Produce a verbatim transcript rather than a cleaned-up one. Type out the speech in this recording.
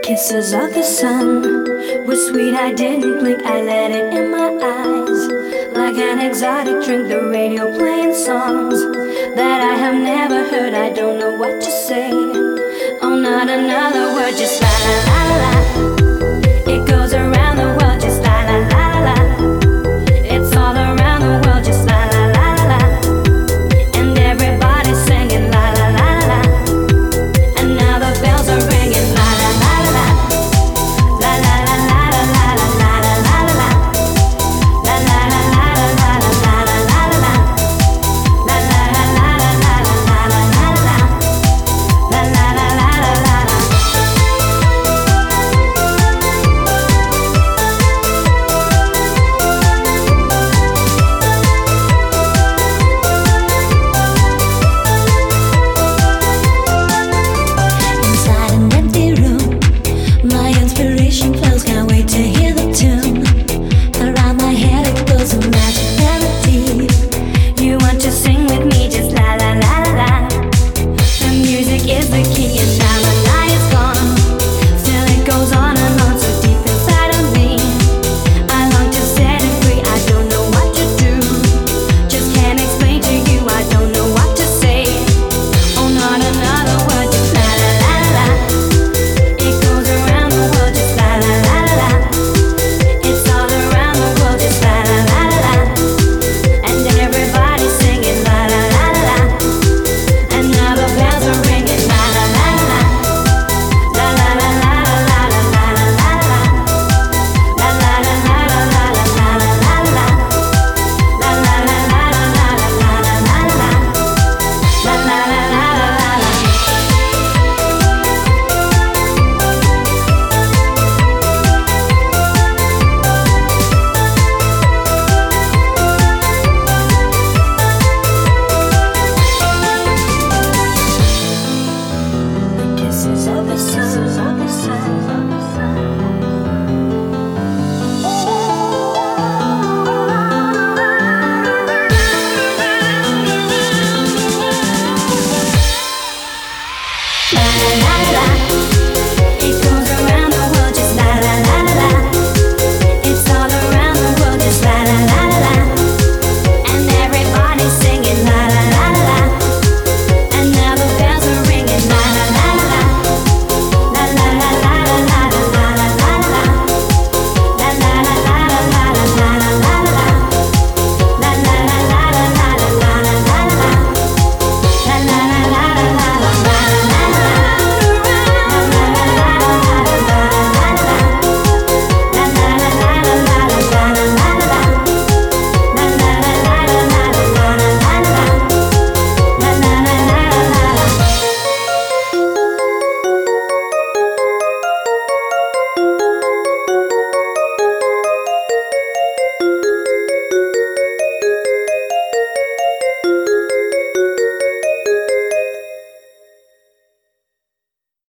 Kisses of the sun were sweet, I didn't blink, I let it in my eyes. Like an exotic drink, the radio playing songs that I have never heard, I don't know what to say. Oh, not another word, just la la la la.